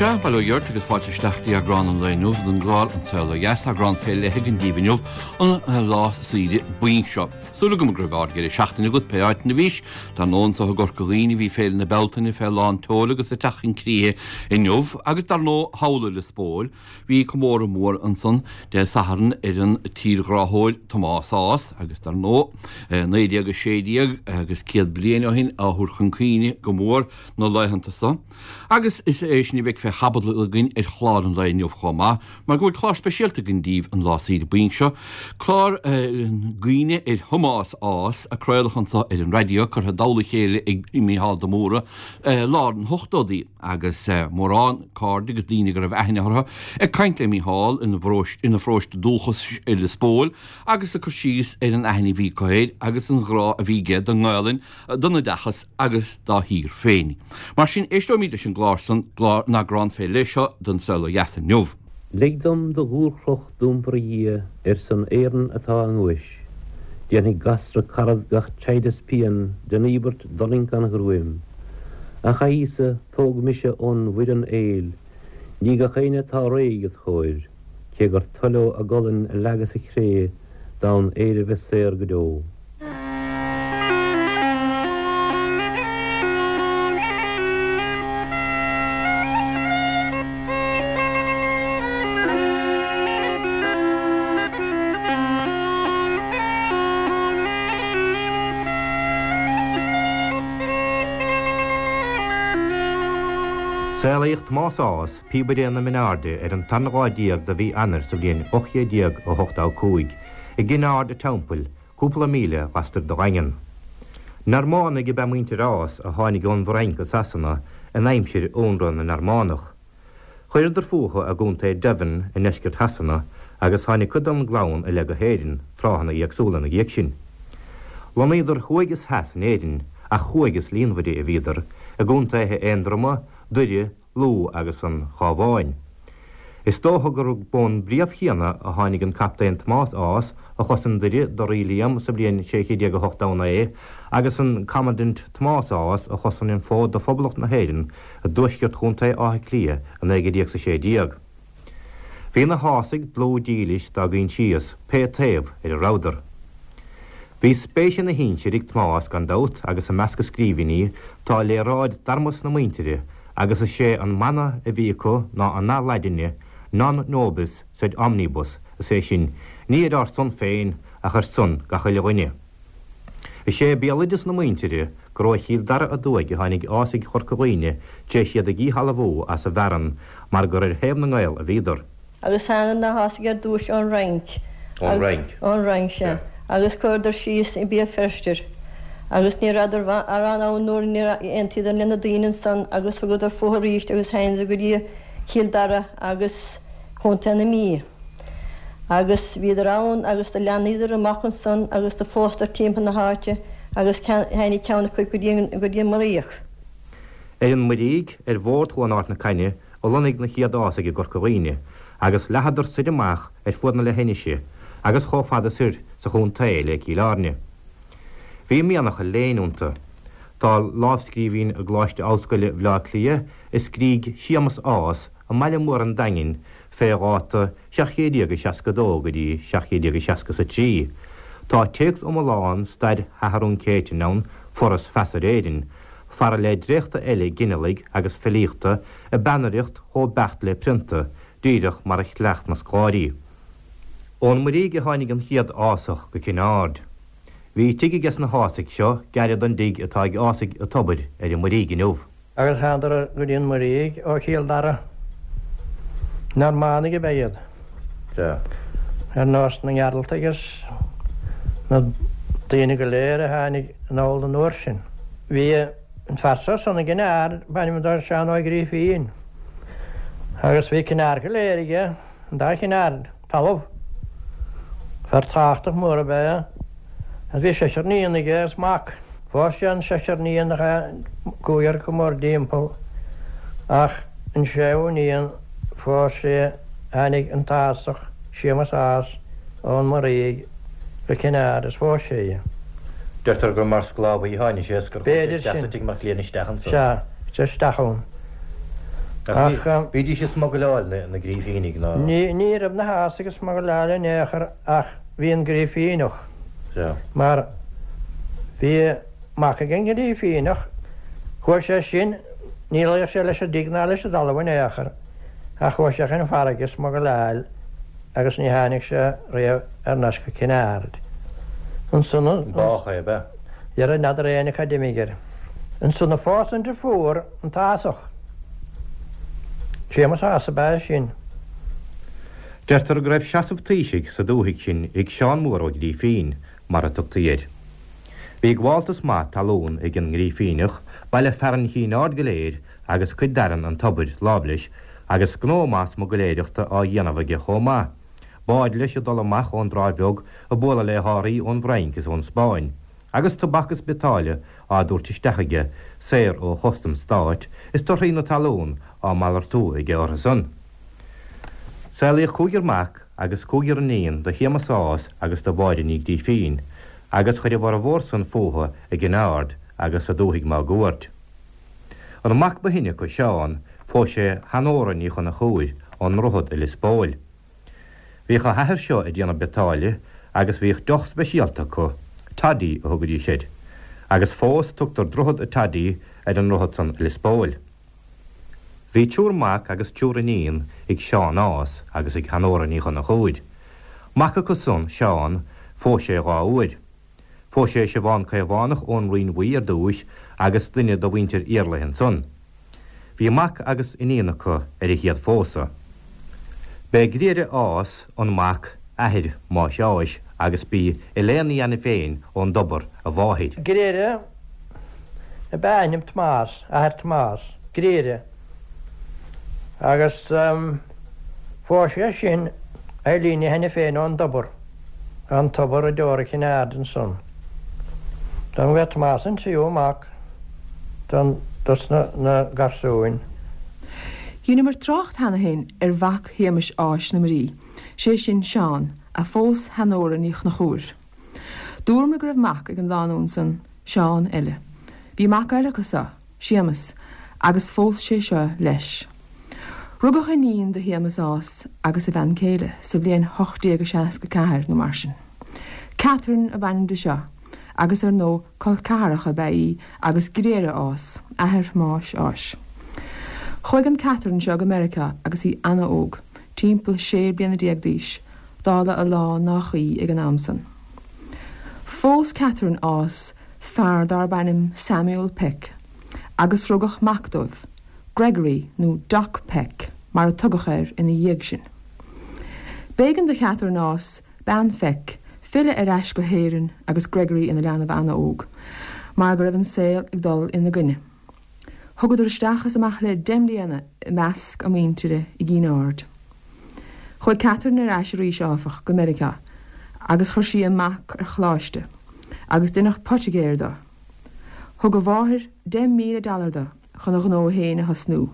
Se bail dheart agus fáilteisteachtaí a grán an leonmh don gláil an saola gheas a grán féile higann díomh an lá síide buin seo. Súla go gribhád gur seachtainna go peáit na bhís, tá nón sa gorcalíní bhí féil na beltainna fé lán tóla agus a techan críthe inmh, agus dar nó hála le spóil, bhí commór mór an son de saharan ar an tír-gráthóil Tomásás, agus dar nó 9 agus 6 agus 100 bliana ó hin a thuirchan cíine go mór nó leihananta sa. Agus is éis ní bheith fé chabad le gin ar chláir an leonmh chomá, mar go bhfuil chlár speisialta gin díomh an lá síide buin seo. Chlár gine ar Thomás ás a creulachan sa ar an radio chu dála chéile ag Mícheál de Móra lá an hochtódaí agus mórrán cád agus daoine gur bh aithneartha ag caint le Mícheál ina phróiste dúchas i le spóil agus a chu síos ar an aithne bhí cohéid agus an ghrá a bhí géad an gáilinn donna dechas agus dá hír féin. Mar sin éistómíide sin glársan na grán fé leisio don saola gheas inmh. Ligdom de húrchloch dúmpar dhé san éan atá an uis. Déannig gastra carad gach teidas pian den íbert doling gan ghrúim. A chaísa tóg mise ón bhuidan éil, ní ga chéine tá réigad chóir, ché gur tulló a golan a legas a chré dán éire bheith séir go dó. Sálaíocht Tomásás píbadé na minarde ar an tanráidíag de bhí anar sa bhíon 8 ó 8 i ggináard a tampil, cúpla míle wastar do rangan. Narmána go bemuinte rás a tháinig ón bhrainca sasanna a naimsir ónran na narmánach. Chuir idir fucha a gúnta Devon in eiscirt hasanna agus tháinig cudam glán a le go héirin tráhanna íagsúla na ghéic sin. Lán idir chuigus hasan éirin a chuigus líonmhadé a bhíidir a gúnta he éondrama duire, lú agus an chábháin. Is tótha gur bón bríomh chéana a tháinig an captain Tomás ás a chosan duire do riíliam sa blion 6 agus an commandant Tomás ás a chosan in fód do phoblacht na héirin a dúisceart chunta átha clia a 9 Bhí na hásaigh bló dílis dá gin síos pe taobh ar a ráidar. Bhí spéisian na hín rig Tomás gan dát agus a measca scríbhíní tá le ráid darmas na muinteire agus a sé an mana a bhíco ná an ná leidine non-nobis said omnibus a sé sin ní ar son féin a chur son ga chuilehaine. I sé béalidas na muinteire go híl dar a dúig a tháinig ásaigh chorcaghine té siad a gí halahó as a bheran mar gur ar héim na gáil a bhíidir. Agus hanan na hásaigh ar dúis ón rank. Ón rank se. Agus chuidir síos i bí ferstir. Agus ní radidir ar an áúir ní antíidir lena daoine san agus fa goidir fótharíist agus hainsa go dtí cíldara agus chunta na mí. Agus bhíidir ann agus de leanaíidir amachchan san agus de fóstar timp na háte agus hainnig ceanna chuig go dtí maríoch. An maríg ar bhór chuanáit na caine ó lonig na chiaadás ag gorcaghine agus lehadidir siad amach ar fuadna le héiniise agus chófada sir sa chun tail le cílárne. Bhí mianach a léonúnta. Tá lábhscríbhín a gláiste áscoile bhlá clia is scríg siamas ás a meile mór an dangin féáta 662 go dtí 663. Tá teecht láin staid hatharún céite nán foras fesar éidir, far le dréachta eile ginnelig agus felíochta a banaricht ó becht le printa, díireach mar a chlecht na scáirí. Ón maríg a tháinig an chiad ásach go cináard. Bhí tuige gas na hásaigh seo gaiad an dig atá ag ásaigh a tobair ar an maríg inmh. Agus háidir go dtíon maríg ó chéaldara narmána go béiad. Ar nás na ngearalta agus na daoine go léir a tháinig an áil an uair sin. Bhí an fersar sanna gnéir bainimidir seán ó gríomhíon. Agus bhí cinéir go léirige an dá cinéir talamh. Fer táchtach mór a bé. As bhí 6 gas mac. Fáiste an 6 gúar go mór dímpel ach an séúníon fá sé hanig an táach siamas ás ón maríg go cinéir is fá sé. Dúirtar gur mar scláb í háine sé gur béidir sin mar léanaisteachan se stachún. Bídí sé smogáil na gríomhínig ná. Ní rab na háas agus mar leile néchar ach bhíon gríomhínoch. Mar bhí mac a gin gríomhínoch chuir sé sin níl sé leis a digná leis a dalhain éachar a chuir sé an faragus mar go leil agus ní hánig se réamh ar nasca cinnáard. An sunna bácha be. Ar a nadar éana académiger. An sunna fásan de fuór an táasach. Sémas ása be sin. Deirtar a greibh seaamh tíisiigh sa dúthaigh sin ag seán mór ó dí féin mar a tugtaíir. Bhí gháiltas má talún ag an gríomhíneach baile fearan híád go léir agus chud daran an tobaid láblis agus gnómás mo go léireachta á dhéanamhaige chomá. Báid leis a dul amach ón rábeog a bóla le háirí ón bhrainchas ón Spáin. Agus tabachas betáile á dúirtisteige séir ó chostam stáit is tar na talún á malar tú ag orthasan. Saíoh cúgur mac agus cúgur an níon de chéamasás agus do báide níag dí féin, agus chuir bhar a bhór san fótha a gnáard agus a dúthaigh má gúirt. An amach ba hinne go seán fó sé hanóra ní chuna chúir an ruthad i Lisbóil. Bhíoch a heithir seo a déanana betáile agus bhíoh doch speisialta chu tadaí a thugadí siad, agus fós tugtar druthad a tadaí ar an ruthad san Lisbóil. Bhí túrmach agus túraníon ag seán ás agus ag hanóra ní chuna chúid. Macha go son seán fó sé rá uair. Fó sé se bhain caibhánach ón rion bhuí ar dúis agus duine do bhaintear iarlaithen son. Bhí mac agus iníanacha ar i chiad fósa. Be gréire ás an mac ahid má seáis agus bí i léanaí ana féin ón dobar a bháid. Gréire a bainim Tomás, ahir Tomás, gréire. Agus fóise sin a líine henne féin ón dobar, an tobar a dóra cinnáard an son. Dan bheit Tomás an tíú mac, dan dus na garsúin. Dúna mar trácht hena hain ar bhac héamas áis na marí, sé sin seán a fós hanóra níoch na chúr. Dúr me gribh mac ag an dánún san seán eile. Bhí mac eile gosa, séamas, agus fós sé seo leis. Rugach a níon de héamas ás agus a bhain céile sa bblion 84 nó mar sin. Catherine a bhain de seo, agus ar nó colcáracha baí agus gréire ás, ahir más ás. Chuig an Catherine seog America agus í anna óg, timppla sé bliana déagdíis, dála a lá nachí ag an amsan. Fós Catherine ás fear dar bainim Samuel Peck, agus rugach Macdóibh, Gregory nó Doc Peck, mar a tugachir ina dhéag sin. Bégan de Catherine ás ban feic, fille ar eis go héireann agus Gregory ina leanamh anna óg, mar go raibh an saoil ag dul ina gcuine. Thugad ar isteachas amach le demlíana measc am aontaire i gcínáard. Chuig Catherine ar eis rís áfach go America, agus chuir sí amach ar chláiste, agus duineach Portugéir dá. Thug go bháthir $10,000 dá chun an ó héine hasnú.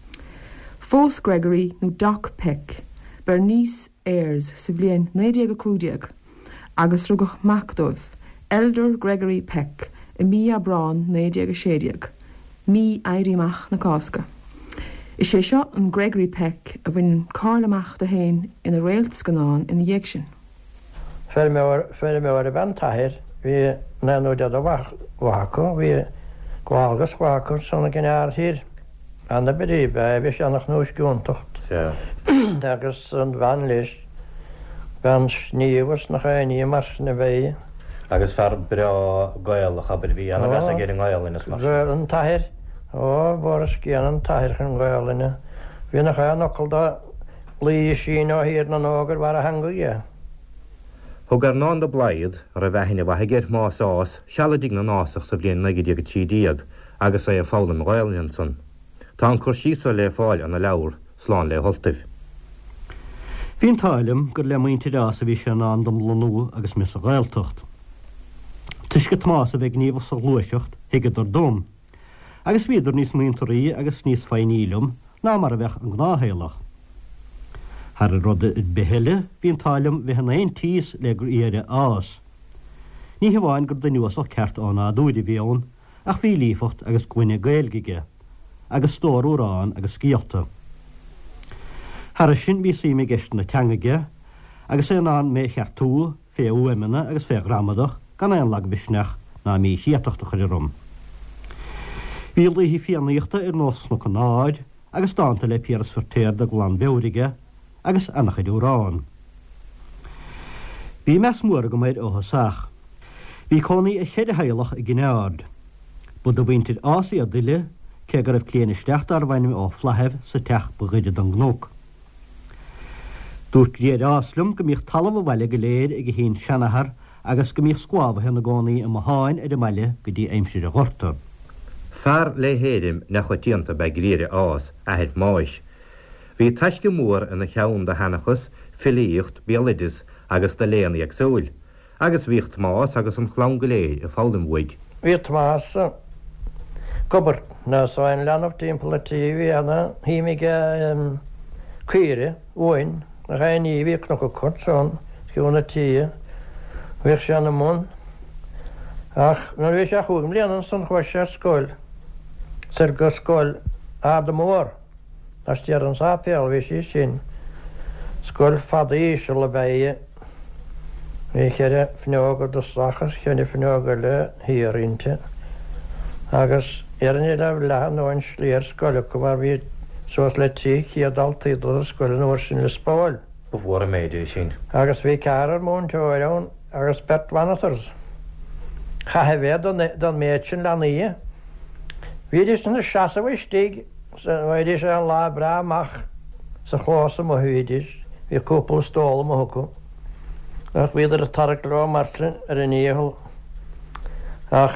Fós Gregory nó Doc Peck, ber níos airs sa bblion 1950, agus rugach Macdóibh, Elder Gregory Peck, i mí a brán 1960, mí éiríach na cásca. Is sé seo an Gregory Peck a bhain cálamach de hain ina réaltas ganán ina dhéag sin. Fer mé a bhain taithir, bhí na nó dead a bhaco, bhí gháilgas bhaco sanna gnáir hir. Anna bidí bhí sé annach núis gúntacht. Agus an bhain leis, bhain sníomhas nach aoní mar na bhéi. Agus fear bra gael a chabar bhí anna bheits a géirí gael inas mar. Gael an taithir, bóras cían an taithir chun gael ina. Bhí nach an ocail da lí sín ó hir na nógur war a hangu ie. Thug ar ná de blaiad ar a bheithine bhaigéir más ás, seala dig na násach sa bblion 19 agus é a fálam gael son. Tá an chuir síosa le fáil an na leabhar sláán le holtaibh. Bhíon táilm gur le maointe dása bhí sé an andam lonú agus mis a gailtocht. Tuis go Tomás a bheith gníomh sa luiseocht hiigad ar dom, agus bhíidir níos muontarí agus níos féinílumm ná mar a bheith an gnáhéalach. Har a rud i behéile bhíon táilm bhí hena aon tíos le gur éire ás. Ní bháin gur danuasach ceart an á dúide bhíón ach bhí lífacht agus cuine gailgige, agus stóúrán agus scialta. Har sin bhí sí mé geist na teangaige, agus é ná mé cheartú fé uimena agus fé gramadach gan an lag bisneach na mí chiaachta chuir rom. Bhíl hí fianaíochta nos na canáid agus dáanta le piaras fortéir de glán beirige agus annachcha dúrán. Bhí mes mór go méid óthasach. Bhí conaí a chéad heilech i ggineád, bud do bhaintead ásaí a duile ce go raibh cléanaisteach ar bhainnim ó flahebh sa teach bughide don gnóg. Dúirt réad áslum go míoch talamh bhile go léir ag hín seanahar agus go míoch scuábhathe na gcónaí a moháin ar meile go dtí aimsiad a ghorta. Fear le héidim na chutíanta be gríire ás a het máis. Bhí taisce mór ina cheann de hanachas, filíocht, bélidas agus de léana ag súil, agus bhíocht más agus an chlán go lé a fálamhuig. Bhíocht más gobert na sáin leanamh timppla tíhí ana híimiige cuire, uin, a chaí bhíoch nó go cortán ciúna tí, bhíoch sé anna mún. Ach, na bhí sé chuúm léanaan san chuir scóil. Ser go scóil Adam mór, as tíar an sápéal bhí sí sin. Scóil fadaí se le bheie, bhí chéire fneogar do slachas, chéine fneogar le híarínte. Agus an i leh lehan óin slíar scóile go mar bhí sós le tí chiadal tíadal a scóil an óir sin le spáil. Bhór a méidir sin. Agus bhí carar mún teoirán agus bet vanatars. Chathe bhéad don méid sin leanaí. Bhíidir na seasa bhaistíigh bhaidir sé an lá braamach sa chlása mo thuidir, bhí cúpla stóla mo thucu. Ach bhíidir a tarach le martlin ar an íhol. Ach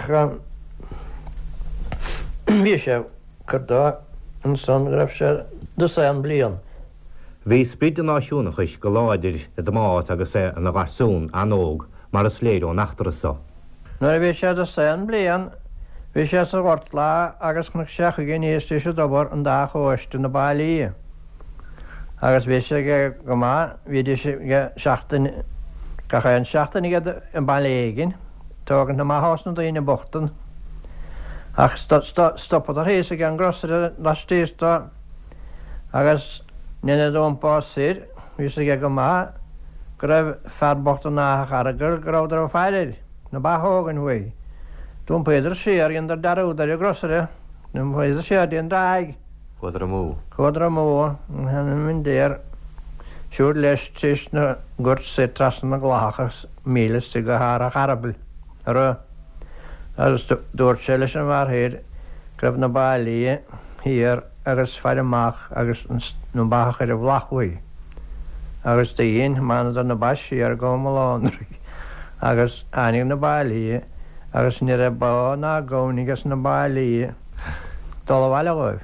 bhí sé chudá an san raibh sé do san blian. Bhí spríd an náisiúnachais go láidir a más agus é an bharsún anóg mar a sléirú nachtarasa. Nuair bhí sé do san blian, bhí sé sa bhart lá agus chuna seacha gé níostí se dobar an dá óiste na bailí. Agus bhí sé go má bhíidir sé seachtain gachan seachtain an bailégin, tógan na máthás na daoine bochtan. Ach stoppad a hééis a an grosir lastíostá agus nena dónpá sir, bhí sé go má go raibh fearbocht an náthach aragur go raibh ar feilir na báthógan hui. Dún peidir séar an dar darúdar a grosire, na peidir séar an daig. Chudar a mú. Chudar a mú, hena min déir, siúr leis tís na gurt sé trasan na gláchas mílas sig go hárach arabal. Arra, agus dúirt sé leis an bharthair, greibh na bailí híar agus feir amach agus na bach ar a bhlachhuí. Agus daon mána na baisí ar go malánraí, agus anig na bailí, agus ní a bá ná gcónigas na bailí dul bhile goibh.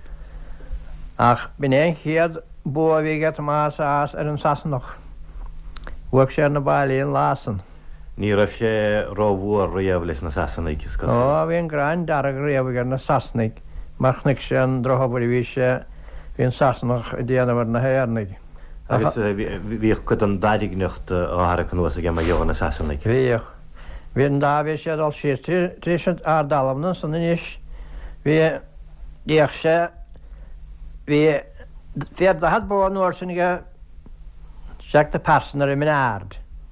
Ach bin éon chiad bu a bhí get más ás ar an sasanach. Bhuaigh sé na bailí an lásan. Ní raibh sé róhúar riamh leis na sasannaigh. Ó, bhí an gráin darag riamh ar na sasannaigh, marchnaigh sé an drochabar bhí sé bhí an sasanach a déanamhar na héarnaigh. Agus bhíoh chud an dairigneacht áthar an nuas a g mar na sasannaigh. Bhíoh. Bhí an dá bhí sé dal sios trí ar dalamna san inis. Bhí díoch sé bhí féad a had bó nuair sin go seach de persan ar i minard.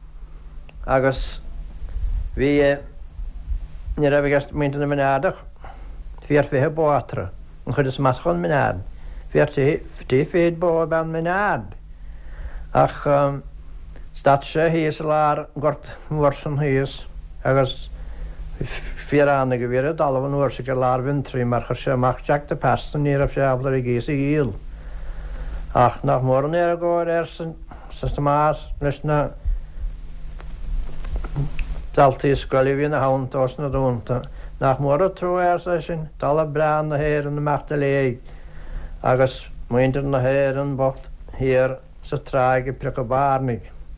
Agus bhí ní raibh gast muinte na minardach féar fithe bóatra an chud is maschan minard. Féar tí féad bó ben minard. Ach stad sé híos a lár gort mór san híos agus fianna go bhíad dalhan nuair sa go lár vintrí mar chu sé amach teach de persan ní raibh sé ablar i gcéas i gíal. Ach nach mór an ar a ggóir ar sa más leis na daltaí scoilí bhí na hántas na dúnta. Nach mór a trú ar sa sin tal a brean na héir an na meachta léig agus muintir na héir an bocht hir sa tráig i pric a bárnig.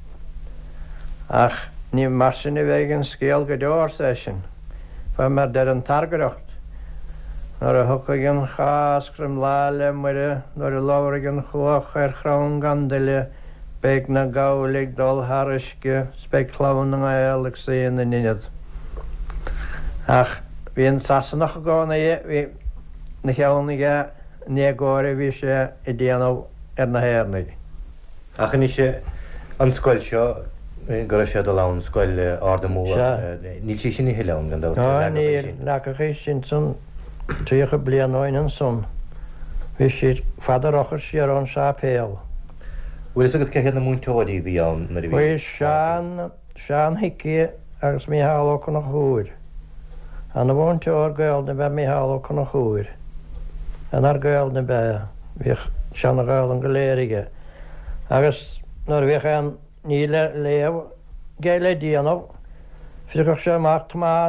Ach ní mar sin i bheith an scéal go deir sa sin, fa mar der an targaracht. Nor a thucaigh an cháscrim láile muire nor a láhraigh an chuach ar chrán gandaile beag na gálaigh dul harisce speclán na éalaigh sé na niniad. Ach bhí an sasanach gána na cheannaige négóir bhí sé I déanamh na héirnaigh. Achan is sé an scoil seo go sé do lán scoil ardamú ní sí sin hián gan ní lecha sin san tríocha blianáin an son. Bhí si fadarachar sí ar an se péal. Bhfuil agad ce na múntóirí bhí an na bhí sean hici agus mí hála chu nach chúir. An na bhhainteir gail na bheith mí hála chu nach chúir. An ar gail na bheith bhí seanna gail an go léirige. Agus nar bhíoch an níle léamh géile díanamh, fiach sé amach Tomás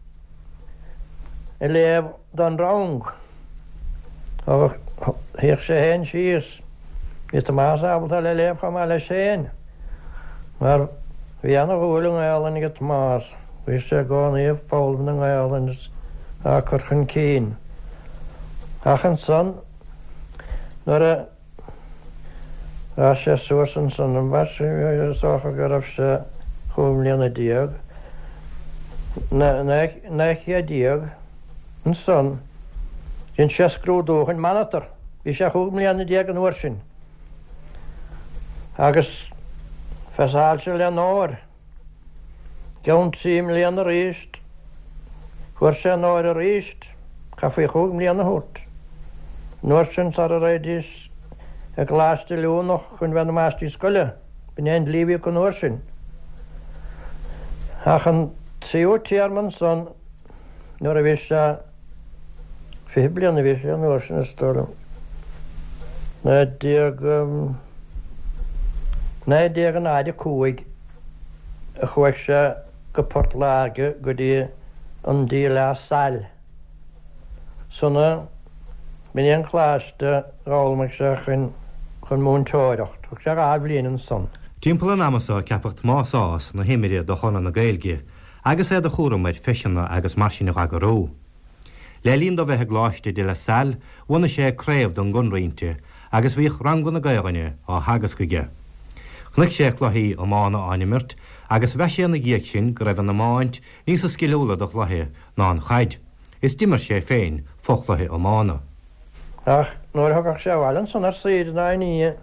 I léamh don rang. Agus hiach sé hen síos. Bhí Tomás ábalta le léamh chum le séin. Mar bhí anna bhúil an gáil go Tomás. Bhí sé gánaíomh fáilm an gáil a churchan cín. Achan son, nar a sé suasan san an bhar socha go raibh sé chúmlíonna díag. Na ché díag an son, sin sé scrúdúchan manatar. Bhí sé chúmlíonna díag an uair sin. Agus fesáil sé le náir. Geann 3 mbliana ríist. Chuir sé náir a ríist. Cha faoi chúmlíonna hút. Nuair sin sa a réidís a gláiste leúnach chun bhena máistí scoile. Bhí éon líbhí go nuair sin. Achan tríú tíarman son nuair a bhí sé 5 bliana bhí sé an nuair sin istólam. Na déag an áide cúig a chuig sé go Portláge go dtí an dí le Sail. Sonna bhí an chláiste ráilmach sé chun múntóireacht, thug sé gá bliana an son. Timppla an amasa ceapacht másás na himiide do chuna na gailge, agus é do chóraid feisianna agus marsína agarró. Le líon do bheitthe gláiste de le Sail, bhna sé créibh don gunrainte, agus bhíoh rangan na gaighine á hagas go ge. Chnuic sé chluthaí ó mána animirt, agus bheith sé na ghéic sin go raibh an na máint níos a scilúla do chluthaí ná an chaid. Is dimar sé féin fochluthaí ó mána. Ach, nuair thugach sé bhhailin san ar saoir na ní.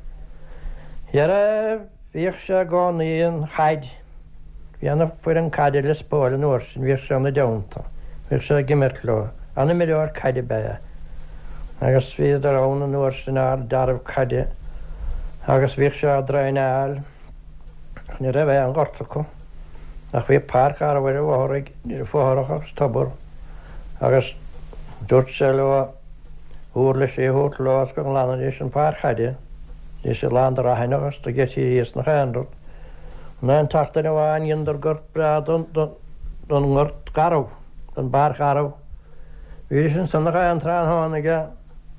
Hear bhíoh sé gánaí an chaid. Bhí anna fuair an caidir le spáil an uair sin bhíoh sé an na deanta. Bhíoh sé gimirló. Anna miriúir caide be. Agus bhí ar ón an uair sin ar darmh caide. Agus bhíoh sé a drainál. Ní ra bheith an gortacha. Ach bhí párc ar bhfuir a bhthraigh ní fóthracha agus tabbar. Agus dúirt sé le úr le sé hút lás go an lána is an pár chaide. Ní sé lándar a hainagus do getí íos na chandrat. Na an tachtain a bháin iondar gur bra don ngort garw, don bar garw. Bhí sin san na an trán tháinaige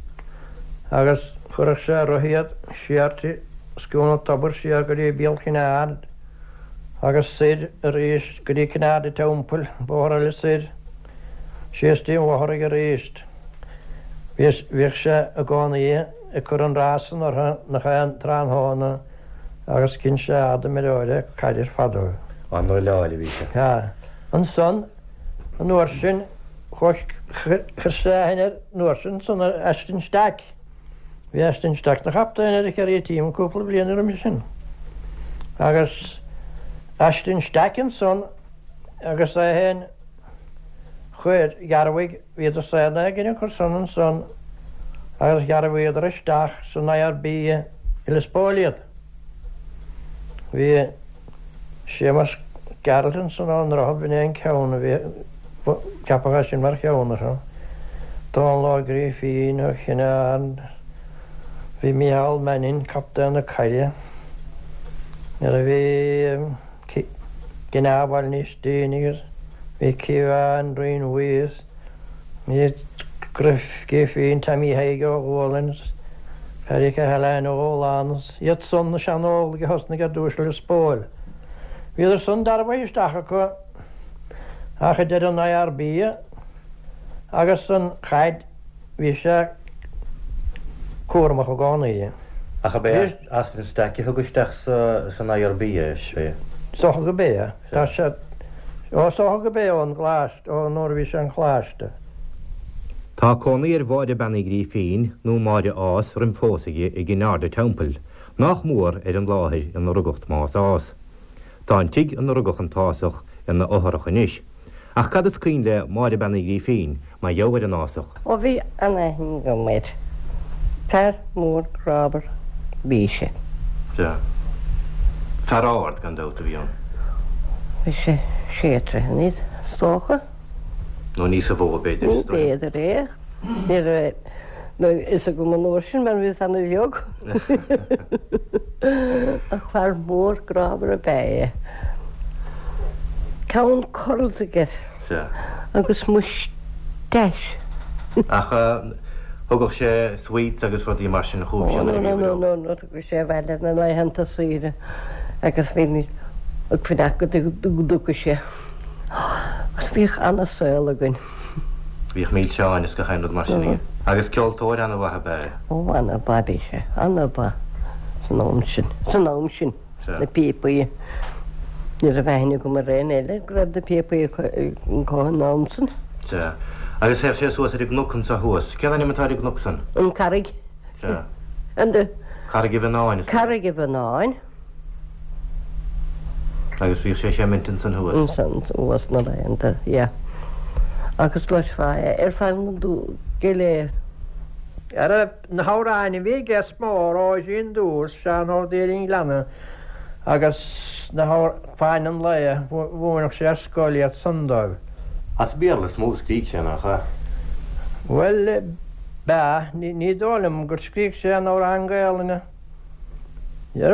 agus chuireach sé roiíad siartí sciúna tabbar siar go dtí bíal cinád agus siad a ríist go dtí cinád I timpeall bóthra le siad siastíon bhthraigh a ríist. Bhíoh sé a gánaí a chur an rásan ar na chaan trán tháina agus cin sé adam ar áide caidir fadó. An nó leáile bhí sé. An son an nuair sin chusáine nuair sin san eistin stac. Bhí eistin stac na chaptaine a ceir tíim cúpla blianar am sin. Agus eistin stacin son agus é hen chuir garmhaigh bhíad a séna gine chur san an son agus garmhaíad ar isteach san na ar bí I le spáiliad. Bhí sé mar garaltan san an rahab bhí éon ceanna bhí ceapacha sin mar cheanna se. Tá lágraí fín a chinán bhí Micheál Menin captain na caile. Ar a bhí gnábhail níos daoinegus. Bhí Ciarán Roin Wheels, mí grif géfín Tamí Haige ó Ghólans, Ferrica Helen ó Ghólans, iad son na seanol go hosna go dúisle le spóil. Bhí ar son darba isteach go acha de an IRB agus san chaid bhí sé cuaramach go gánaí. Acha bé as an staci thugusteach san IRB sé. Socha go bé, tá sé socha go bé an gláist ó nóir bhí sé an chláiste. Tá cónaí bháide benna grí féin nó máide ás rim fósaige I gnáda teampel, nach mór an láthir an rugacht más ás. Tá an tig an rugach an tásach an na óthracha níis. Ach cad is cín le máide benna grí féin, má dheobhar an ásach. Ó bhí anahín go méid. Fear mór grábar bíse. Ja. Fear áhard gan dáta bhí an. Bhí sé sétre níos stócha. nó níos a bhóg beidir. Ní beidir é. No is a go man nósin man bhí anna bheog. A fear mór grábar a bheith. Cán cordaige. Agus muisteis. Ach thugach sé sweet agus rudí mar sin chúb sin. No, go sé bheile na leihananta suire agus bhí ag finach go dúcha sé. As bhíoh anna saoil againn. Bhíoh míl seáin is go chéanú mar sin. Agus ceoltóir anna bhatha be. Ó anna ba bhí sé, anna ba san ám sin na pípaí. Ní a bheithine go mar réon eile grad na pípaí an cóhan námsan. Agus heb sé suas ag gnucan sa thuas. Ceanna imimetáir gnucan? An carrig. Carrig I bhnáin. Carrig I bhnáin. Agus bhí sé mintin san thuas. San thuas na bhaanta, ja. Agus leis fáil fan dú géléir. Na háráin bhí gas mór á sin dús sean ó déiring lena agus na fáin an le bhúnach sé scoiliad sundáh. As bíarlas mús críic sé nach. Well, ní dólam gur scríic sé an ó angéalina. Ar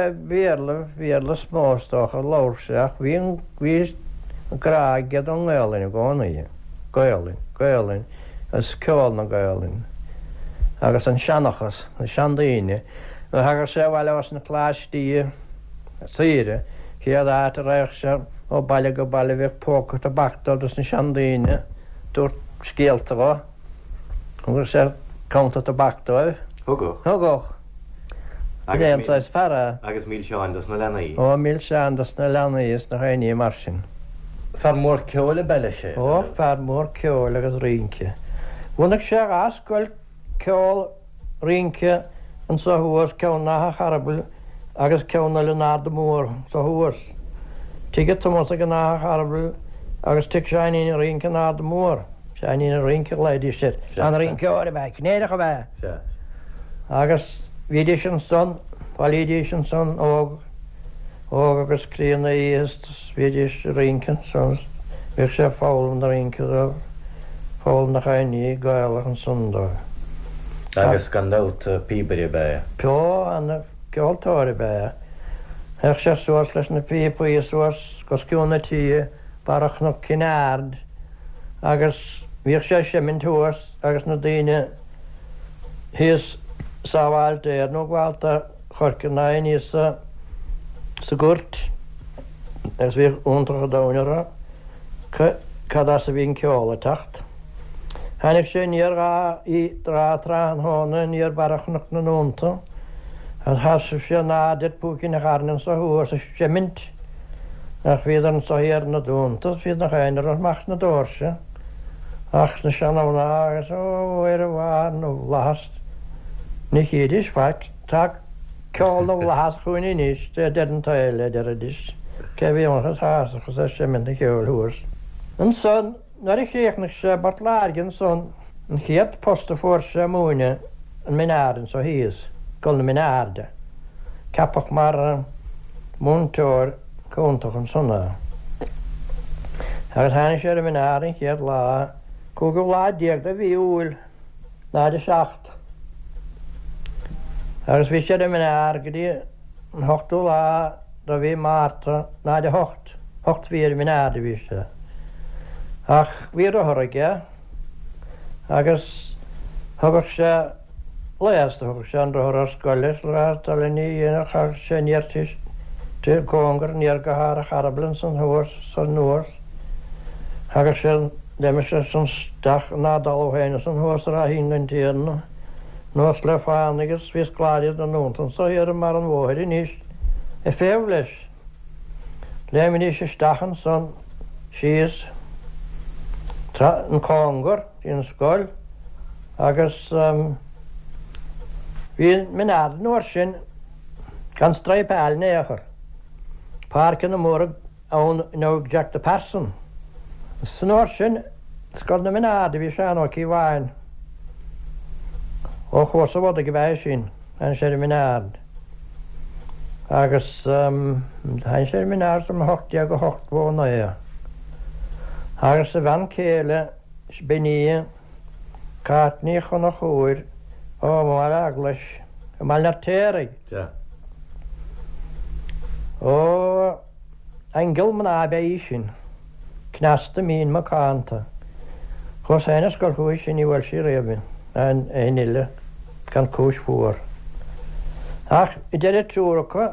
bíarla smóstoch a láirseach bhí gráigead an gáalinn gánaí. Gaelin, as ceáil na gaelin. Agus an seanachas, na seandaíine, na hagur sé bhile was na pláistí síre, chéad áit a réich sé ó bailile go bailile bheith pócat a bachtal dus na seandaíine, dúirt scéalta bha, gur sé contat a bachtal. Thugach. Agus fearra. Agus míl seáin dus na lenaí. Ó míl seáin dus na lenaí is na hainaí mar sin. Fear mór ceola beile sé. Ó, fear mór ceola agus rince. Bhuanach sé ascoil ceol rince an sa thuas ceann natha charabal agus ceanna le náda mór sa thuas. Tuige tomás ag natha charabal agus tuig seanín rince náda mór. Seanín rince leidí sé. An rince ára bheith, cnéadach a bheith. Agus bhídí sin son, bhalídí sin son agus críanna íast bhídís rincan, son bhíh sé fálam na rinca fálam na chainní gaelach an sundáh. Agus gan nót píbarí be. Peo anna ceoltóirí be. Heach sé suas leis na pípaí suas gos ciúna tí barach na cinárd agus bhíh sé min túas agus na daine híos sábháil déir nó bhálta chorcanáin níos sa gúirt agus bhíh úntacha dáinara cadá sa bhín ceola tacht. Hannig sé níor gá í drá an hána níor barachnach na nónta as has sé nádir púcin na charnan sa thuair sa sé mint ach bhíad an sa hir na dúnta bhíad na chainar an mach na dóirse ach na sean ána agus ó ar a bhhain ó last ní chéadis faic tá ceol ó last chuoine níos de an taile de a dis ce bhí anchas hásachas a sé mint na cheol thuairs. An son nar I chréichnach sé bart láirgin son an chéad posta fór sé múine an minárin sa híos gol na mináde. Capach mar múntóir cúntach an sonna. Agus hánig sé a minárin chéad lá cúgur lá diag da bhí úil náide seacht. Agus bhí sé a minár gotí an 8 lá da bhí máta náide 8 bhí mináde bhí sé. Ach bhí a thoraige agus thugach sé léasta thugach sé an rothar scoilis tal ní dhéanach ach sé níortis tú cóngar níor go hára charablan san thuair san nuair agus sé déime sé san stach nádal óhéine san thuair a hín tíanna nuas le fáin agus bhís gláiad an núntan sa ar mar an bmhóir níos I féh leis. Léimi ní sé stachan san síos an cóngar in scoil agus bhí minad nuair sin gan straipáil néachar. Parcan na mór ón nó Jack de Person. Snor sin sgol na minad bhí sean ó cíháin. Ó chósa bhd a go bheith sin an sé minad. Agus hain sé minad som 8 go 8 bhna é. Agus sa bhan céile sbení cátní chun na chúir ó mar aglas a mal na téirigh. Ó an gilman ábé sin cnasta mín má cánta. Chos éinas gur chuis sin í bhfuil sí réabhin an éile gan cúis fuór. Ach I deidir túracha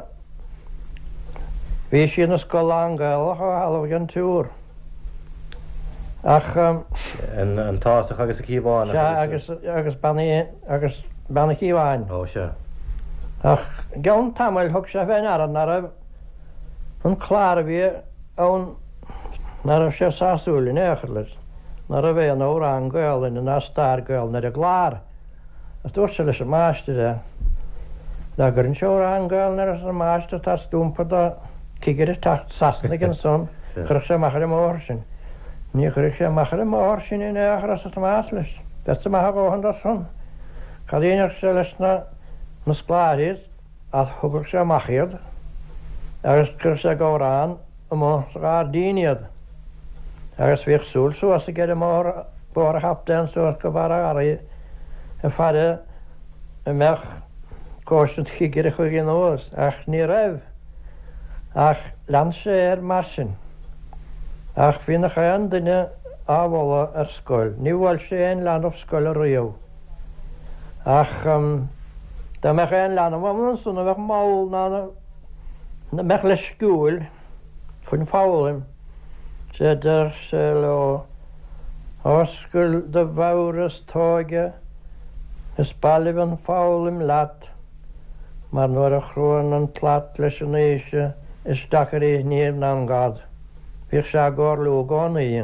bhí sin na scoil an gael a halh an túr. Ach an táach agus a cíháin agus banna cíháin. Ó se. Ach gan tamil thug se bhein ar an chláir bhí ón nar a sé sáúla néchar leis. Nar a bheith an ó an gael in na star gael nar a glár. As dúir se leis a máiste de. Da gur an seo an gael nar a máiste tá stúmpa da cigir tacht sasna gan son chuir sé machar am óir sin. Ní chuir sé machar am óir sin in éachar as a más leis. Besta maitha góhan da son. Cadíonar sé leis na scláiris a thugur sé machiad agus chuir sé górán am gá díinead. Agus bhíh súl sú as a geir mór bór a chaptein sú go bhar a fada a meach cóisint chigir a chuig an óas ach ní raibh. Ach land sé mar sin. Ach bhí na chaan duine ábhla ar scoil. Ní bhfuil sé an land of scoil a riamh. Ach da meach an land am an súna bheith máil na meach le sgúil chun fáilim. Séidir sé le oscail de bhauras tóige is bailibh an fáilim leat mar nuair a chruan an tlaat leis an éise is dachar é níor ná an gad. Bhíh sé gáir lú gánaí.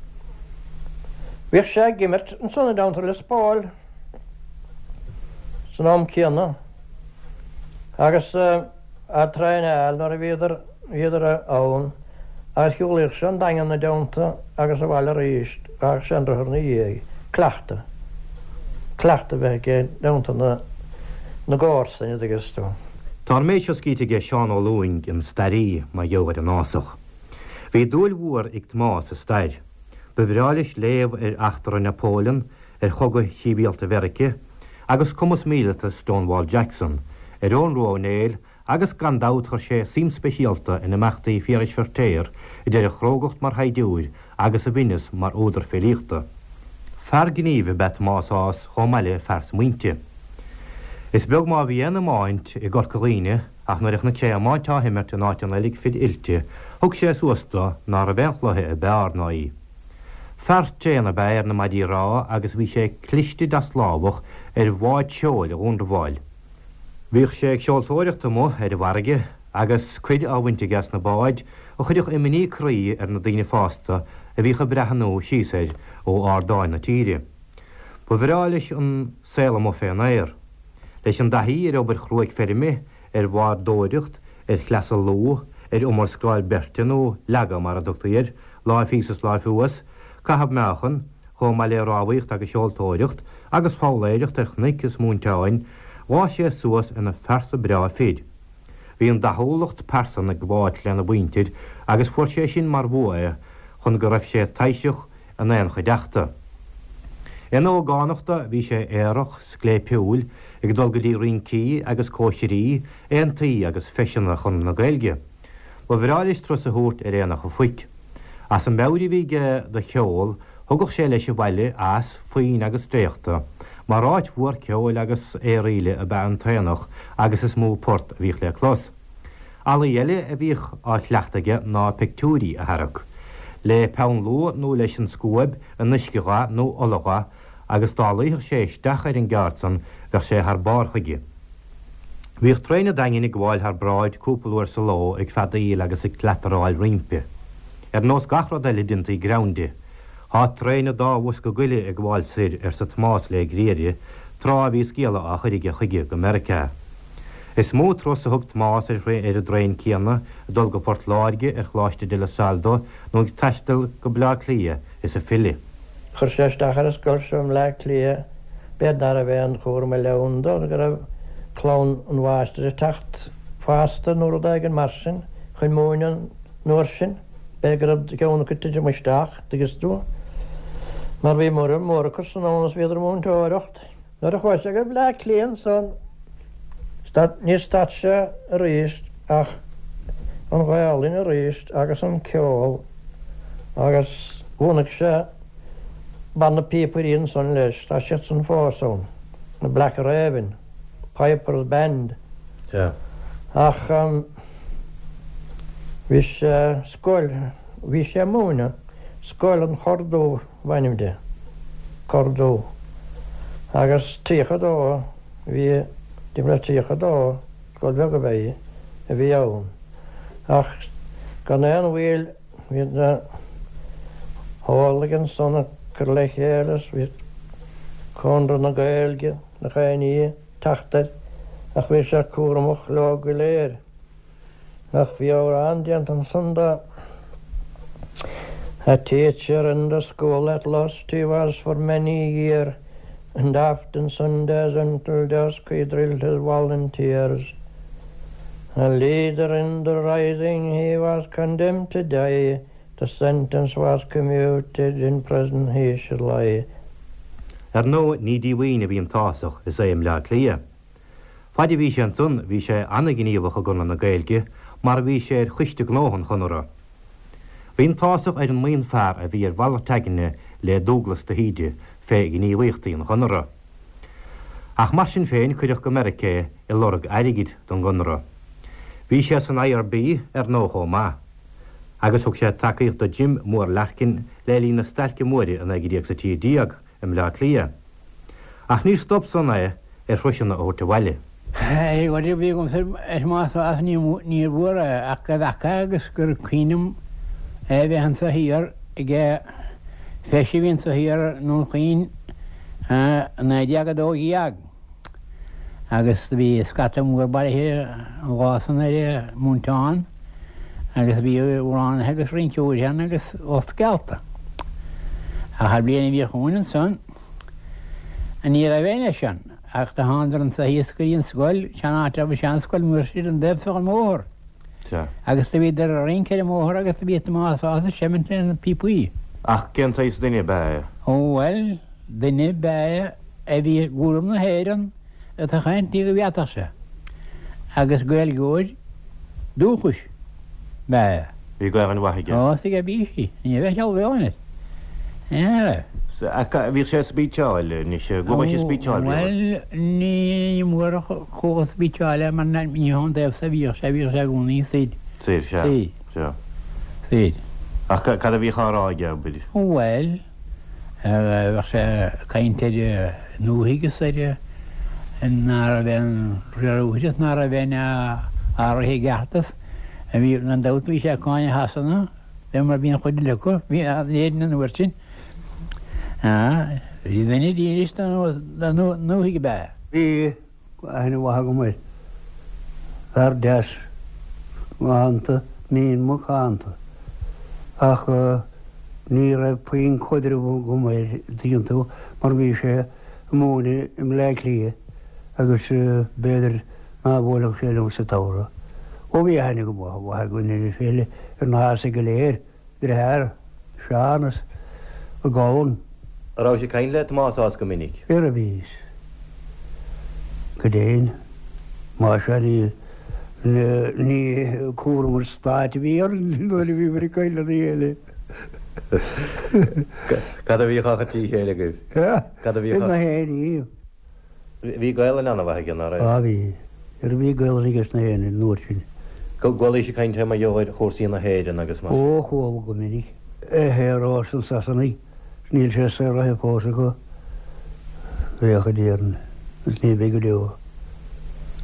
Bhíh sé gimmert an sonna dáanta le spáil san am céanna. Agus a trein eil nar a bhíidir ón a chiúlir se an dagan na dáanta agus a bhile ríist agus sé an na dhéag. Cleachta. Cleachta bheith gé dáanta na gáirsaine agus tú. Tá méid seo scíte Seán Ó Luing in starí má dheohar an násach. Bhí dúil mhuar ag tmás a stair. Bhreális léamh achtar an Napóleon chugad chibialta Verice agus cumas míleta Stonewall Jackson ón Rónéil agus gandát chu sé sim speisialta ina meachtaí fíris fertéir idir a chrógacht mar haidúir agus a bhínas mar ódar félíochta. Fer gníomh bet másás chomaile fers muinte. Is beag má bhí ana máint I gorcalíine ach nuair na sé máin táhimart an áit an leilig fid ilte, thug sé suasta ná a bheitlathe a bearnaí. Fer téanna beir na maidí rá agus bhí sé clisti das lábhach bháid seoil a rúnda bháil. Bhíh sé ag seoltóireachta mó bharige agus chuid áhainte gas na báid ó chuideach iminí crí na daoine fásta a bhí go brehanú síosaid ó ardáin na tíre. Ba bhreális an saolam ó féin éir. Leis an dathí obair chruaig ferimi bhar dóireacht chleasa lú umar scráil bertin lega mar a dúchtaíir lá físas lá fuas cahab meachan chomá le ráhaíocht agus seoltóireacht agus fáléireacht chnicgus múnteáin bhá sé suas ina fersa breá féid. Bhí an datholacht persan ag bháid lena buinteid agus fuair sé sin mar bua chun go raibh sé taiiseach an éon chuideachta. In ó gánachta bhí sé éireach sclépiúil ag dul go dtí rincí agus cóisiirí éontaí agus feisianna chun na Gaeilge. Ba bhreális tros a thuairt réanach go fuic. As an beirí bhí de cheol thugach sé leis bhaile as faoin agus tréachta, mar ráid bhuair ceol agus éíle a b an taanach agus is mó port bhíh le chlós. Alla dhéile a bhíh á chleachtaige ná pictúí a tharaach. Le pean lú nó leis an scóib an nuisceá nó olacha agus dálaíoch sé isteach ar an ggheartsan bheith sé th bárchaige. Bhíh tréine daine gháil th braid cúpalúir sa lá ag fadaíil agus ag cleataráil rimpe. Nos gachrad eile dinta I grounde, Há tréine dáhhas go guile ag bháil sir sa tmás le gréide, trá bhí scéala a chuige chuige go America. Is mó tros a thugt más ré a drain céanna dul go port láige chláiste de la saldo nó teistal go blá lia is a fili. Chur séisteachar is scoilsúm le lia bedar a bheith an chóir me leúndal gur a clán an bháiste tacht fásta nóair ag an marsin chun móin nóir sin begur a gceanna chuide meisteach agus dú. Mar bhí mór san ánas viidir mún tóireacht. Nuair a chuiste go le líon san ní staitse a ríist ach an ghaillín a ríist agus an ceáil agus bhúnach se ban na pípaíon san leis tá si san fásán na Black Raven, Piper's Band. Ach bhí sé scoil bhí sé múna scoil an chordó bhainimde cordó agus tícha dó bhí dim le tícha dó scoil bhe go bhéh a bhí ann ach gan an bhfuil hí na hálagan sanna chur le chéalas hí chundra na gailge na chaí tachtad ach bhí sé cuaramach le go léir ach bhí á andiant an sunda a teacher in the school at Lost he was for many years, and often Sundays until dusk he drilled his volunteers. A leader in the rising he was condemned to die, the sentence was commuted, in prison he should lie. No ní díhaoine bhí an táiseach is é le lia. Fáidir bhí sé an sun bhí sé anna gníomh a gunna na gailge, mar bhí sé chuiste glóhan chunra. Bhín táiseach ar an maon fear a bhí ar bhalla teaginne le Douglas de Híide fé gníomhhaochtaí an chunra. Ach mar sin féin chuideach go America i lorg airigid don gunra. Bhí sé san IRB ar nóchó má. Agus thug sé takeíocht do Jim mór lechcin le lí na stelce móri an agidíag sa tí díag im le lia. Ach ní stop sanna ar chruisianna ó te bhaile. Hey, what do you become as master as near war agus gur queenum we han so here ge feshivin so here no queen na diaga do giag agus vi skatam war bare here wasan er montan agus vi ran agus rincho jan agus oft gelta a har blien vi honen son en hier venation ach de handeren sa hiskrin skol chanata be chanskol mursid en deb for more agus vi der rinker more agus vi ma sa shementen pipui ach kentais dinne bij oh well dinne bij vi gurum na heren et ha geen die wiatase agus gel goed doegus bij vi go an wahige oh sig bishi ni ve al veonet ja vi sé spíteáil ní sé go sé spíteáil. Well ní mór cho spíteáile man ní hon déh sa bhí sé gúnaí siad. Sí sé. Sí. Ach cad a bhí cháráige bud. Well sé caiinte nóhigus éide nar a bhein riúideas nar a bhein áhí gatas a bhí an dat bhí sé cáine hasanna be mar bhíon chuide lecu bhí éan an bhuiirtin. Dine díris nóhiige be. Bhí aine bhatha go muid ar deis gáanta míon mo cháanta ach ní raibh faoin chuidir go muid dtíontú mar bhí sé móna im le lia agus béidir ná bhlaach sé sa tára. ó bhí aine go bhatha go ní féile ar nása go léir thir seanas a gáin. Rá sé cain le más go minic. Ar a bhís go déin má se ní cuamar stáit bhí ar nuair bhí mar caiile dhéile. Cad a bhí chachatí chéile go? Cad a bhí na héanaí. Bhí gaile anna bhaige an ra? Bhí ar bhí gaile rígus na héana nuair sin. Gáil sé cainte a dheoid chósaí na héidir agus mar. Ó chuáil go minic hérá san sasannaí. Níl sé sé rathe pósa go bhéocha déarn gus ní bhí go deo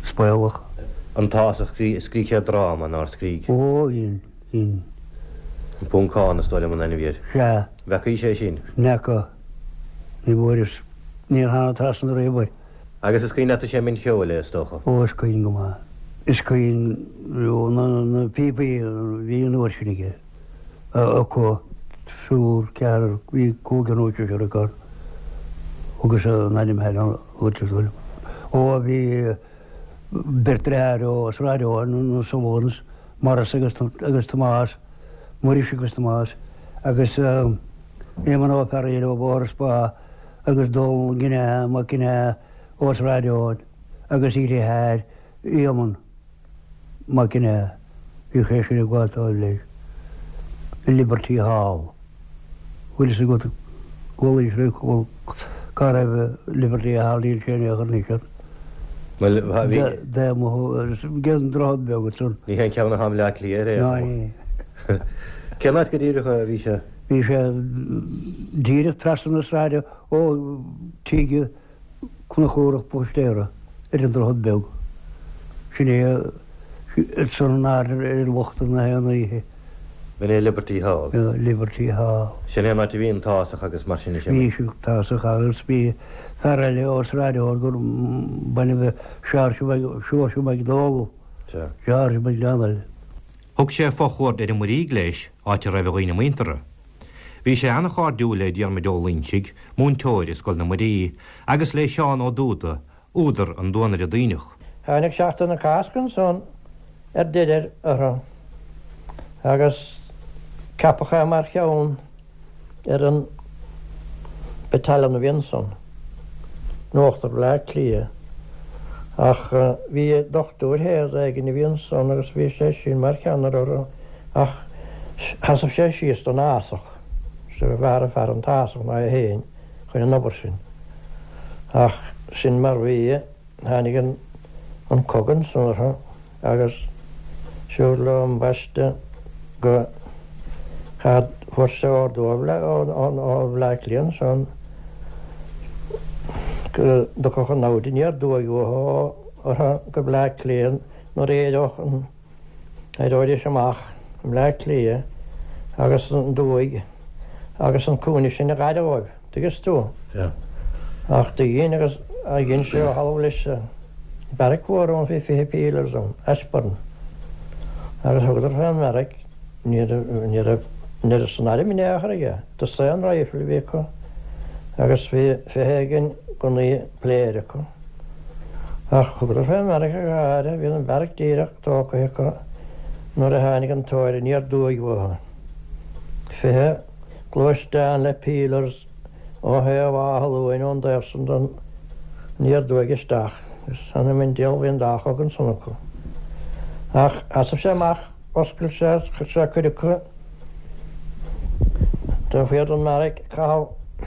spáilhach. An táach scríe drama ná scríg. Ó hín Púncáin na stoile man vír. Se Bhecha sé sin. necha ní bhris ní hána trasan réba Agus is cíine sé minn cheola stocha. óis coin go má. Is coin na pipaí hí an uirsinige có súr cear hí cógan úte se aá agus naim he úteúil. ó bhí bertréir ó ráideáin nó samónas maras agus Tomás, Maurice agus Tomás, agus éman á peréad ó bóras ba agus dó Guinea má Guinea ós ráideáin agus iad héir íaman má Guinea í chéisiú gháiltáil leis. In Liberty Hall. Bhuiil sa go ggólaí sréúil cá raibh Liberty Hall íl chéine a níisiad. Dé gan drád begad sun. Ní hen ceanna ham le líar Ceanad go dtíirecha bhí se? Bhí sé díireach trasan na ráide ó tíige chuna chóireach postéire ar an drád beg. Sin é san náidir ar bhachta na héanana ihe. Ben é Liberty Hall. Liberty Hall. Sin é mar bhíon táach agus mar sinna sé. Bhí táach agus bí fearile os ráideáil gur baine bheith seoisiú meid dógu. Seoisiú meid leanal. Thug sé fáchóir ar an muí léis áte raibh roioine muintere. Bhí sé anna cháúla dear me dólínsig múntóir is goil na muí agus lei seán ó dúta údar an dúnar a daoineach. Hánig seachta na cascan son didir ar agus capacha mar cheann ar an betalan na Vinson. Nóachtar le clia. Ach bhí dochtúir héas ag na Vinson agus bhí sé sin mar cheannar ar ach hasam sé síos don náasach se bhar a fear an táasach na héin chuin an obair sin. Ach sin mar bhí hánig an cogan san agus siúr le an baiste go chad fuair sé ordóibhle ó bhleiclíonn san go do chu nádaine dúigú go bhleiclíonn nó réideach an éidir semach an bhleiclí agus an dúig agus an cúne sin na gaiideháib tugus tú. Ach do dhéana agus a gin sé halh leis baricúrún fi pílar son Ashburn. Agus thugad ar an Merrick ní san áidir minéachar aige, Tá sé an raifle bhí chu agus bhí féhéigen go ní pléire chu. Ach thugad ar an Merrick a gáire bhí an barric díireach tócha chu nuair a hánig an tóir níor dúig bhtha. Fithe glóisteán le pílars ó héamh áhalúin ón dairsan don níor dúig isteach. Sanna mynd déal bhíon dách agan sanna chu. Ach asam sé amach oscail sé cuiricha do féad an Merrick cáh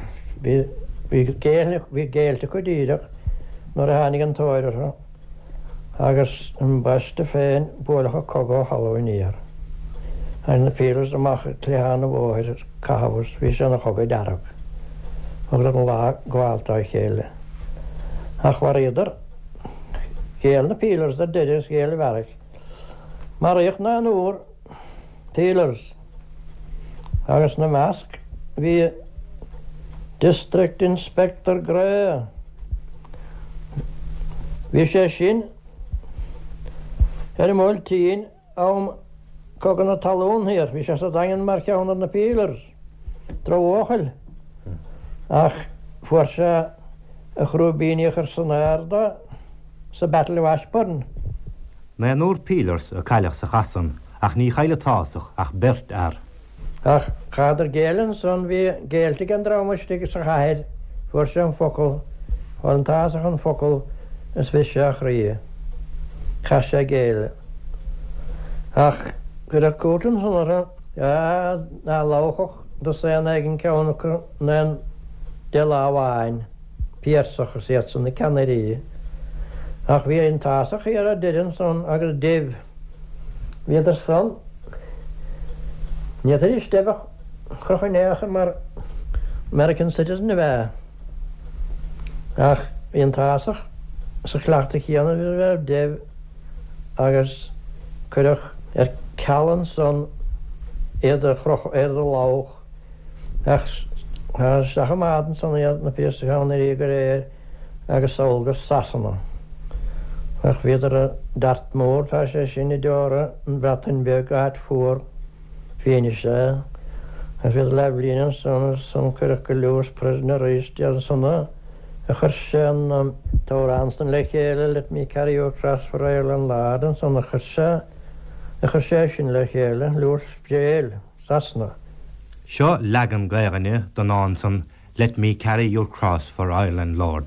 bhí géalte chu díireach nuair a hánig an tóirecha agus an baiste féin bualacha cogá hallóin íar. Hain na pílas amach cléhanna bhóir cáhas bhí sé na chogaid darab. Agus an lá gháiltá chéile. Ach war idir géal na pílars ar didir géal bharach. Mar éoch na an úr pílars agus na measc bhí District Inspector Gray. Bhí sé sin ar i móil tíín am cogan na talún hir, bhí sé sa dagan mar ceannar na pílars tróchail. Ach fuair sé a chrúbííoch ar san airda sa Battle of Ashburn. Na an úr pílars a caiileach sa chasan ach ní chaile táach ach bert ar. Ach chadar géalann son bhí géalta an drámaiste sa chaid fuair sé an focail chuir an táach an focail is bhí seach rií. Cha sé géile. Ach gur a cútan sanara ná láchach do sé an aigen ceannacha na de láháin píarsach sé san na Canarí. Ach bhí an táach ar a didan son agus déh viidir san. Níidir is debach chuchanéacha mar American citizen na bheith. Ach bhí an táach sa chleachta chéanana bhí bheith déh agus chuireach ar Callan son éidir chroch éidir lách ach mádan san iad na píasta gána rígur agus sáilgur sasanna. Ach viidir a dart mór tá sé sin I deora an bratain beag áit fuór féine sé. Ach viidir leblínan san chuireach go leús na ríist dead sanna a chur sé an táránstan le chéile let mí caríú tras for Ireland ládan san a chur sé sin le chéile leús béal sasna. Seo legan gairanne don ansan Let me carry your cross for Ireland, Lord.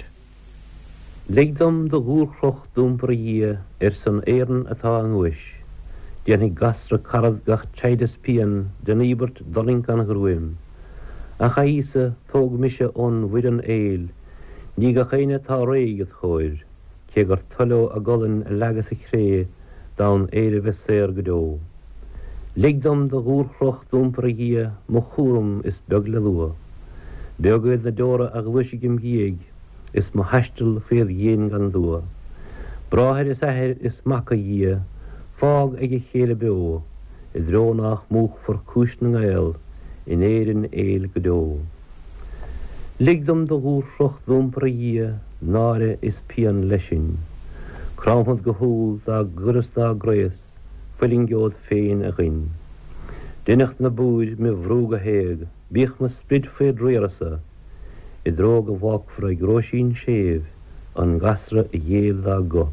Ligdom de gúrchroch dúmpar dhé san éan atá an uis. Déannig gastra carad gach teides pian den íbert dolincan gurwim. A chaísa tóg mise on widan éil, ní ga chéine tá réigad chóir, ché gur tulló a golan a legas a cré daun éire veséir godó. Ligdom de gúrchroch dúmpar dhé mo chúrum is beag le lua. Beagad na dóra a ghuisigim gieg, is mo hastel féad dhéan gan lua. Brathir is ahir is maca dhé, fág ag chéle beó, I drónach múch for cúsna gael, in éirin éil godó. Ligdom de gúrchroch dúmpar dhé, náre is pian leisin. Crámhad go húl da guras da gréas, fyllingiód féin a ghin. Dinnacht na búid me bhrúga héag, bích me sprid féad réarasa, I dróg a bhag for a gróisín sév, an gasra I dhéal da go.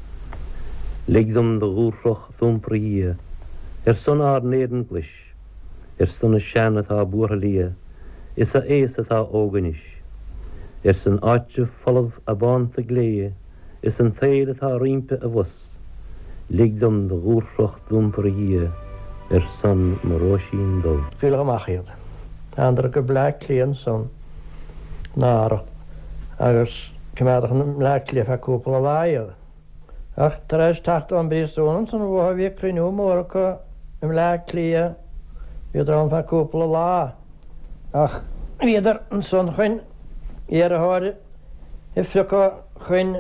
Ligdom de gúrchroch dúmpar dhé, son ar néan glis, son a sean atá buartha lia, is a éas atá óganis. San áitse folamh a bánta gléie, is an théil atá rimpe a bhus. Ligdom de gúrchroch dúmpar dhé, son maróisín dó. Fíle amachíad. Andra go black clean son nára agus cymadaach yn black clean a cwpl o laio. Ach, tarais tacht o'n bys o'n son o fi crynw morca yn black clean fi dron fa cwpl o la. Ach, fi dar yn son chyn a hori iffico chyn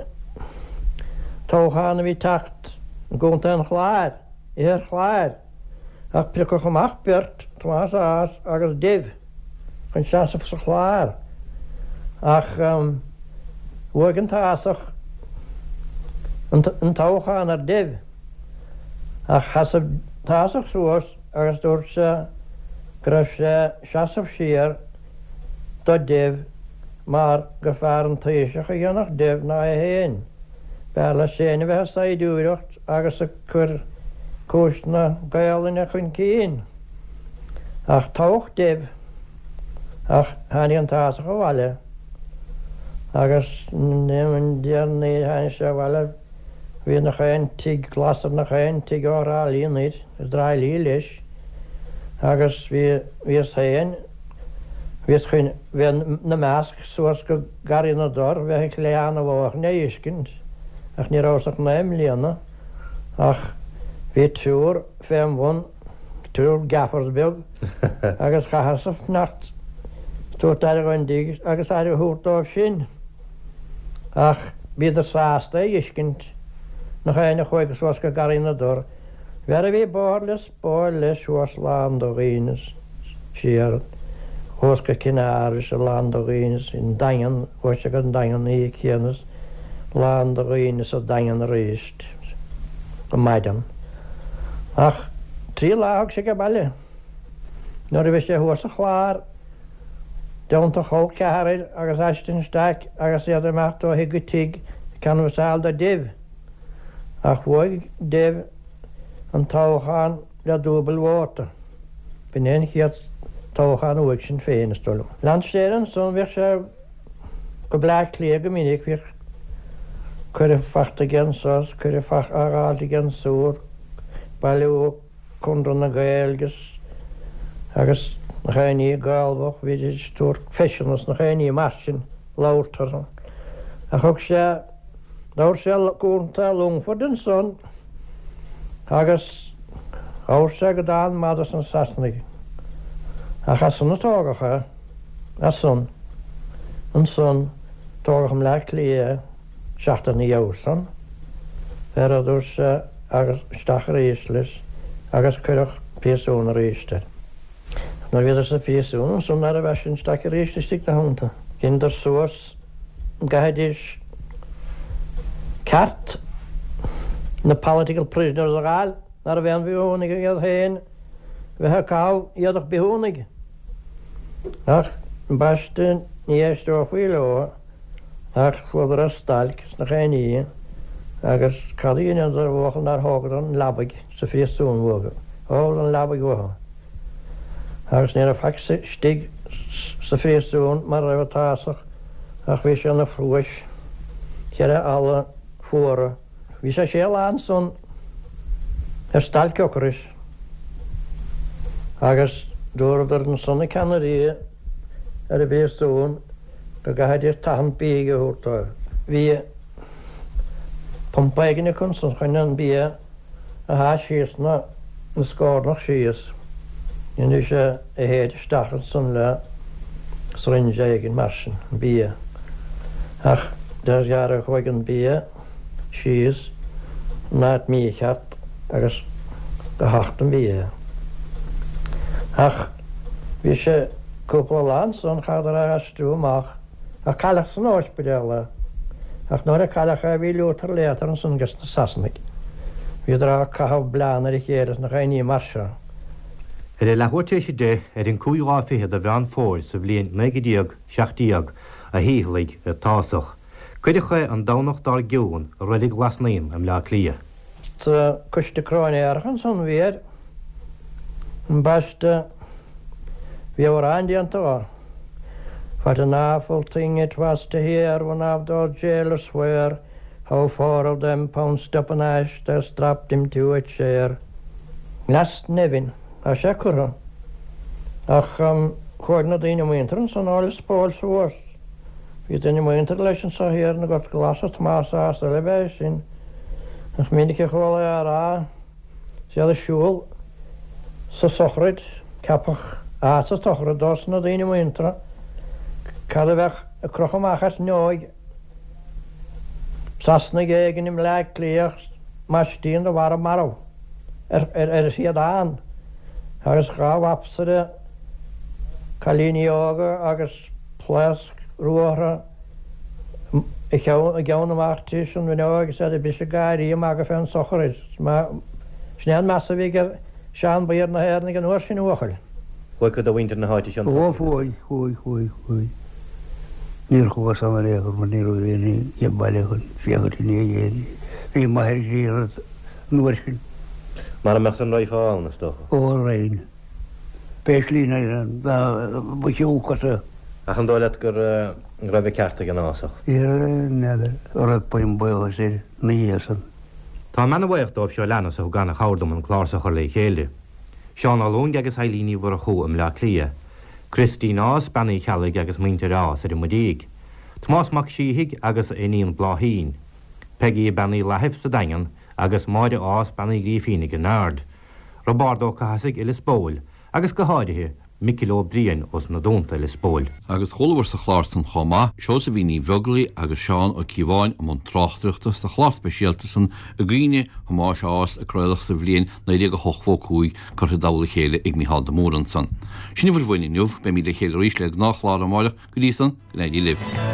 tawchan fi tacht yn gwnt yn chlair chlair. Ach, pico chymach byrt Thomas as agus div chyn siasaf sa chlair. Ach, wagen tasach yn tawchan ar div. Ach, hasaf tasach sŵs agus dwr se graf se siasaf sir do div mar gyffar yn teisach a gynach div na e hen. Bela seni fe hasta I dŵrocht agus y cwr cwsna gaelyn eich yn cyn. Ach tawch div. Ach hani yn tasach o wale. Agus nefn dian ni hani se wale. Fi na chain tig glasar na chain tig o'r ali yn nid. Ys drai li lish. Agus fi ys hain. Fi ys chyn fi na masg sŵrs go gari na dor. Fi hyn clean o foch neu isgynt. Ach ni rawsach na emliana. Ach fi tŵr fem fwn. Tŵr Gaffersburg. Agus chahasaf nacht. Stwrt ar y gwendig. Agus ar y hwrt o sin. Ach, bydd y sasta I isgynt. Na chain y chweg swas go gari na dor. Fer fi borles swas land o gynnes. Siar. Hwsga cynaris y land o gynnes. Yn dangan. Hwsga yn dangan I cynnes. Land o gynnes o dangan rist. Y maidan. Ach, tri laag sy'n gaballe. Nôr I fysio hwys y chlar. Dawn to chol caharid agus astin stac agus iad ymach o higu tig can fys al da div. Ach wog div yn tawchan da dwbl water. Byn ein chiad tawchan wog sy'n ffein ystolw. Landsteren son fych se go black clear gyminig fych cwrdd ffachta gen sos, cwrdd ffach agal gen sŵr. Bali o kondron na gaelgus. Agus na chain I galfach fi di stwr fessionus na chain I marsin lawrtar. A chog se lawr se gwrnta Lungford yn son. Agus awr se gyda'n madas yn Sasnig. A chason y togach ha. A son. Yn son togach ymlac lia siachtan I awson. Fer adwrs agus stachar eislis agus cyrach person ar eistedd. Na viidir sa fiún son na a bhesin sta a rééisistí na húnta. Gindar suas gaidir ceart na political prisoners a gáil nar a bhean bhúnig iad héin bheitthe cá iadach beúnig. Ach baiste ní éistú faoi le ach chuidir a stalgus na chéí agus cadíon ar bhchan ar thugad an labbaig sa fiún bhuaga. Ó an labbaig bhtha. Agus ní a feic stig sa fiún mar raibh táach ach bhí sé na fruis chead alla fuara. Bhí sé sé lán son ar stalceocaris agus dúidir an sonna Canarí ar a bhéúin go gaidir tahan bí go thuúrtáil. Bhí pompaigeine chun san chuine an bí a há síos na scórnach síos. Inú sé a héidir stachar san le srinse gin marsin bí. Ach der jaar a chuig an bí síos náid mícheart agus go hachtan bí. Ach bhí sé cúpla lán san chadar a stú amach a callach san áispeile ach nóir a callach a bhí leútar létar an san gus na Sasnaigh. Bhíidir a cahabh bleanar i chéras na chaí marse. Er lehuatéisi dé an cúáfihe a bhean fór sa bblion 9 a híhlaigh a tásach. Cuidiche an dánach dar giún a rudig glasnaíon am le clia. Tá cuiste cráine archan san bhéad an baiste bhí aráindí an tá. Fat an áfalting it was to hear one of those jailers swear how 4 of them found stop an ash that strapped him to a chair. Last nevin a sé curra ach chuir na daine muinteran san áil spáil suas. Bhí daine muinter leis an sa héar na got glasas más a le bheith sin ach minic a chhála ará sé a siúil sa sochrid capach sa tochrid dos na daine muintra cad a bheith a crochamachas neoig Sasnaigh éigen im le cléoch maistíon a bhar a marw siad an agus gáhapsade chalíní ága agus plasc ruára i gceann amachtaí sin bhí agus a bis a gaiirí amach a fein socharid. Snean measa bhí gur sean baíar na héirnig an uair sin uachail. Bhil go do bhaintear na háite sin? Fúi. Níor chuas am réair man níú réí bailile chun fiagatíní dhéí. Bhí maithir síar nuair sin. Mar meach an roiáil na stocha? Ó réin. Béis lína bu siúchasa. Ach an dóile gur raibh cearta an ásach? Neidir ra poim buil sé nahéasan. Tá mena bhaochtdómh seo lenas a ganna chádum an chlása chu le chéile. Seán alún agus hailíní bhar a chuam le clia. Christí nás bannaí chealaigh agus muinte rás ar i mudíig. Tomás mac síhiigh agus iníon bláthín. Pegaí bannaí lehibh sa dagan agus máide ás bannaí gríomhínig an náird. Robárdó cahasigh i Lisbóil agus go háirithe Michael O'Brien os na dúnta Lisbóil. Agus cholamhar sa chláirtan chomá, seo sa bhí ní bheaglaí agus seán ó cíbháin am an tráchtreachta sa chláirspéisialta san a gcuine chomá seás a creidach sa bhliain na ag a hochfó cúig chu dála chéile ag Micheál de Móran san. Sinna bhfuil bhaine nuh be mí le chéile ríis le nach lá amáileach go dtí san go léidir libh.